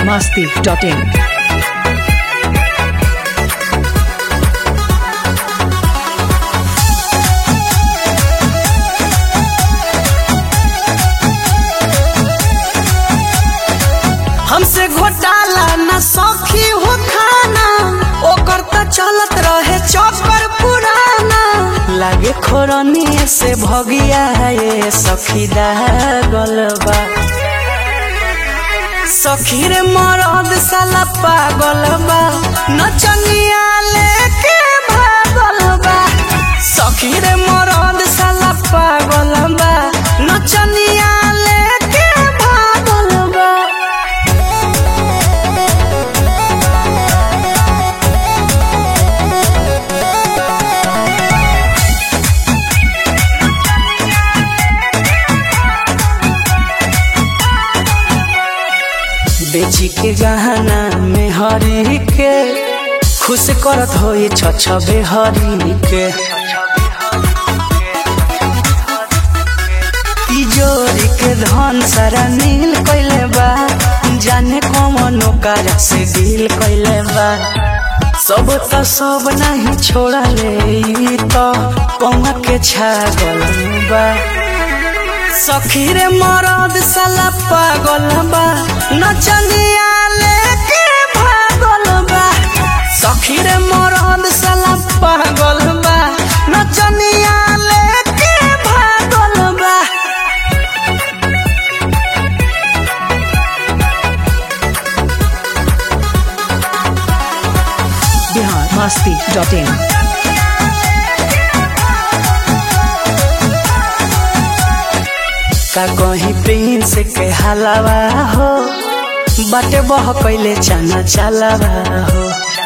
biharmasti.in हमसे घोटाला न सखी हो खाना ओकर त चलत रहे चक्कर पुराना लागे खोरनी से भगिया ये सखी गलबा सखी रे मरद साला पागल बा नचनिया लेके भागल बा सखी रे मरद साला पागल बा नचनिया लेके भागल बा बेची के गहना में हरी के खुश करत होई छछबे हरी के तिजोरी के धन सारा नील कइले बा जाने कौन कार से डील कइले बा सब त सब नहीं छोड़ा ले तो कौन के छागल बा सखी रे मरद साला पागल बा नचनिया लेके भागल बा सखी रे मरद साला पागल बा नचनिया लेके भागल बा biharmasti.in का कहीं प्रिंस के हलावा हो बाटे बह कैले चना चलावा हो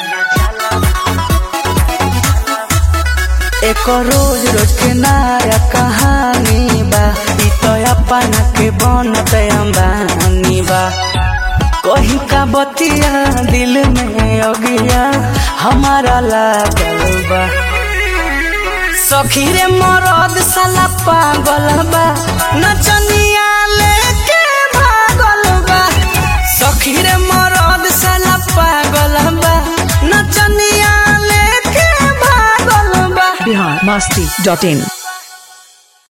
एक रोज रोज के नया कहानी बा ई तो अपन के बनत अंबानी बा कहीं का बतिया दिल में अगिया हमारा लागल बा सखी रे मरद साला पागल बा नचनिया लेके भागल बा सखी रे मरद साला पागल बा नचनिया लेके भागल बा biharmasti.in